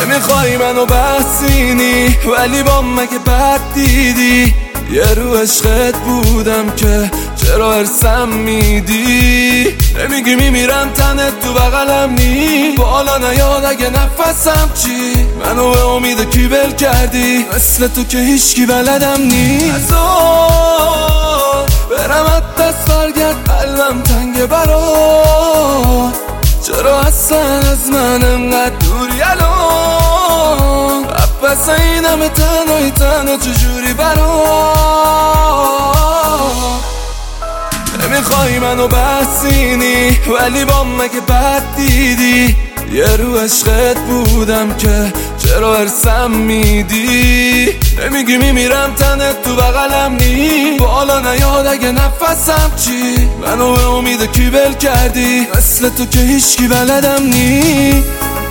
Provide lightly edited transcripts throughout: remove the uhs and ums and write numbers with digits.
نمیخوای منو بحثینی ولی با مگه بد دیدی یه رو عشقت بودم که چرا ارسم میدی نمیگی میمیرم تنت تو بغلم نی بالا نیاد اگه نفسم چی منو به امید کی ول کردی مثل تو که هیچکی بلدم نی برم از دست برگرد قلبم تنگ برات چرا اصلا از من انقدر دوری الان پس این همه تنها چجوری برات نمیخوای منو بحثینی ولی با مگه بد دیدی یه رو عشقت بودم که چرا ارسم میدی نمیگی میمیرم تنت تو بغلم نی بالا نیاد اگه نفسم چی منو به امید کی ول کردی مثل تو که هیچکی بلدم نی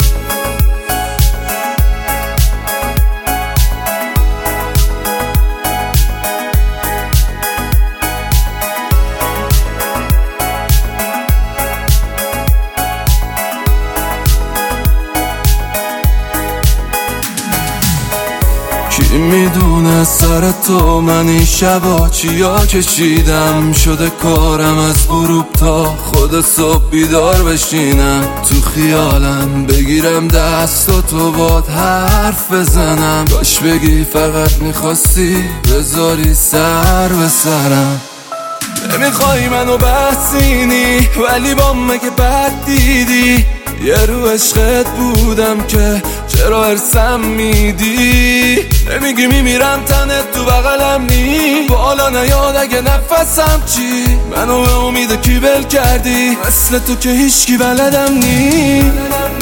کی میدونه سر تو من این شبا چیا کشیدم شده کارم از غروب تا خود صبح بیدار بشینم تو خیالم بگیرم دست و تو باد حرف بزنم کاش بگی فقط میخواستی بذاری سر به سرم نمیخوای منو بحثینی ولی با مگه بد دیدی یه رو عشقت بودم که چرا ارسم میدی نمیگی میمیرم تنت تو بغلم نی بالا نیاد اگه نفسم چی منو به امید کی ول کردی مثل تو که هیچکی بلدم نی